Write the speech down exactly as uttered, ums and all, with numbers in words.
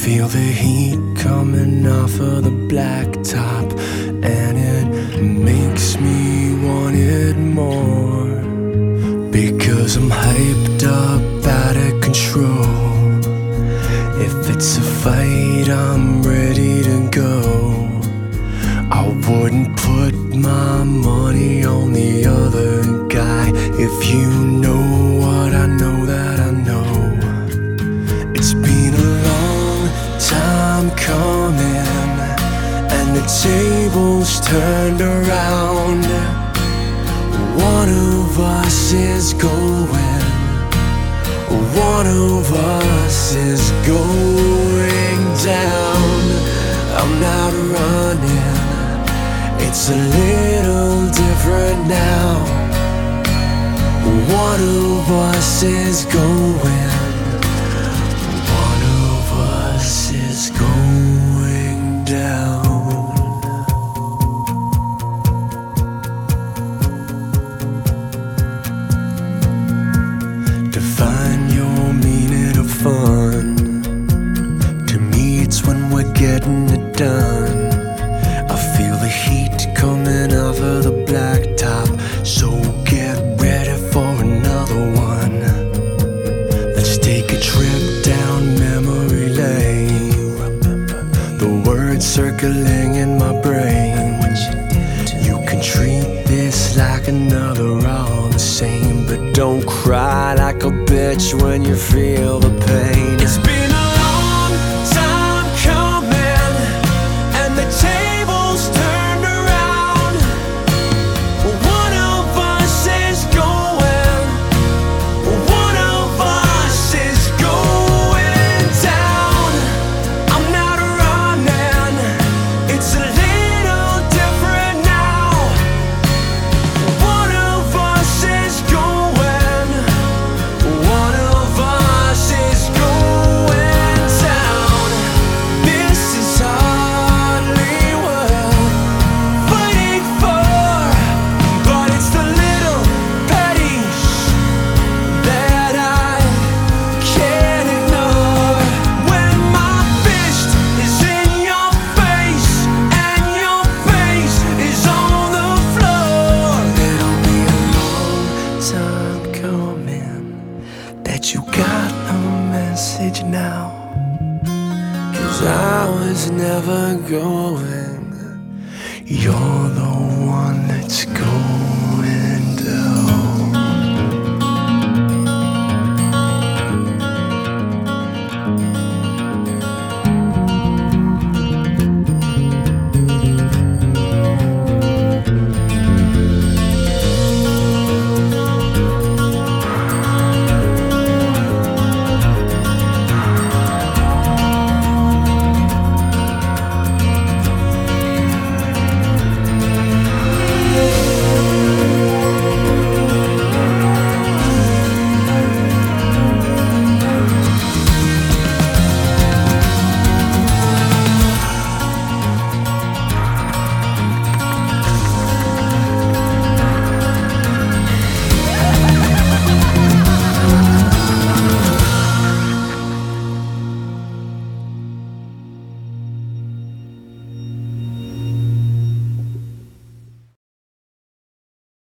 feel the heat coming off of the blacktop, and it makes me want it more, because I'm hyped up, out of control. If it's a fight, I'm ready to go. I wouldn't put my money on the other guy. If you know what I know that I know. It's been a long time coming, and the tables turned around. One of us is going, one of us is going down. I'm not running, it's a little different now. One of us is going, one of us is going down. Define your meaning of fun. To me it's when we're getting it done. I feel the heat coming off of the blacktop, so get ready for another one. Let's take a trip down memory lane. The words circling in my brain. You can treat this like another, all the same, but don't cry like a bitch when you feel the pain. It's been a long time coming, and the tables turned around. One of us is going, one of us is going down. I'm not running, it's a little different now. One of us is going, one of us is going down. This is hardly worth fighting for, but it's the little petties that I can't ignore. When my fist is in your face and your face is on the floor, it'll be a long time coming that you got a message now. 'Cause I was never going, you're the one that's going.